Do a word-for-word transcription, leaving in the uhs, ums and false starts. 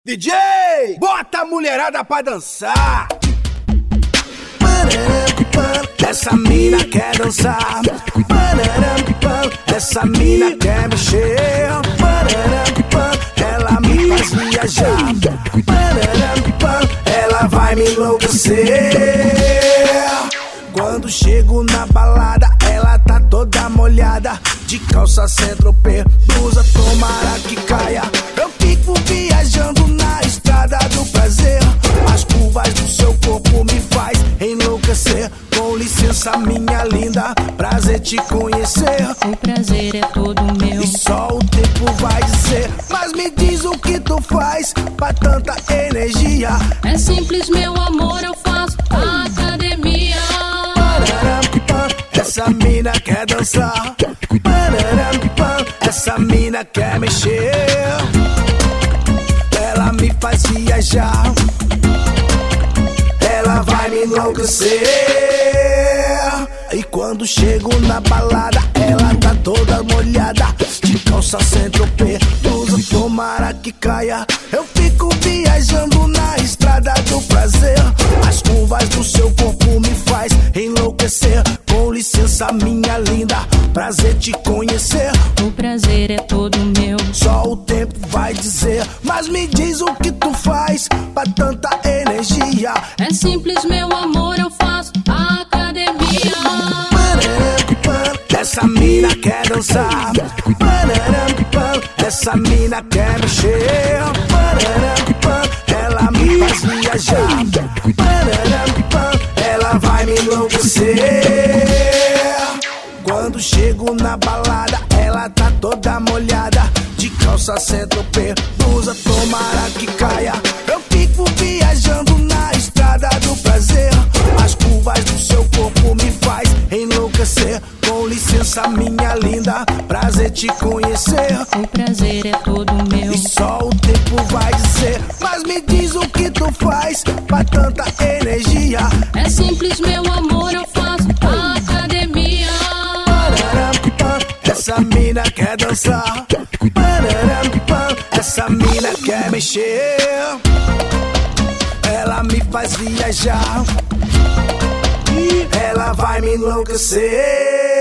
D J, bota a mulherada pra dançar. Essa mina quer dançar. Essa mina quer mexer. Ela me faz viajar. Ela vai me enlouquecer. Quando chego na balada, ela tá toda molhada, de calça Saint-Tropez, blusa tomara que caia. Eu fico viajando na estrada do prazer. As curvas do seu corpo me faz enlouquecer. Com licença minha linda, prazer te conhecer. O prazer é todo meu E só o tempo vai dizer. Mas me diz o que tu faz pra tanta energia. É simples, meu amor, eu faço academia. Essa mina quer dançar. Essa mina quer mexer. Ela me faz viajar. Ela vai me enlouquecer. E quando chego na balada, ela tá toda molhada, de calça Saint-Tropez, blusa tomara que caia. Eu fico viajando na estrada do prazer. As curvas do seu corpo me faz enlouquecer. Com licença minha linda, prazer te conhecer. O prazer é todo meu. Só o tempo vai dizer. Mas me diz o que tu faz pra tanta energia. É simples, meu amor, eu faço academia. Essa mina quer dançar. Essa mina quer mexer. Ela me faz viajar. Ela vai me enlouquecer. Quando chego na balada, ela tá toda molhada, de calça Saint-Tropez, blusa tomara que caia. Eu fico viajando na estrada do prazer. As curvas do seu corpo me faz enlouquecer. Com licença minha linda, prazer te conhecer. O prazer é todo meu. E só o tempo vai dizer. Mas me diz o que tu faz pra tanta energia. É simples, meu amor, eu faço academia. Essa mina quer dançar. Essa mina quer mexer. Ela me faz viajar. Ela vai me enlouquecer.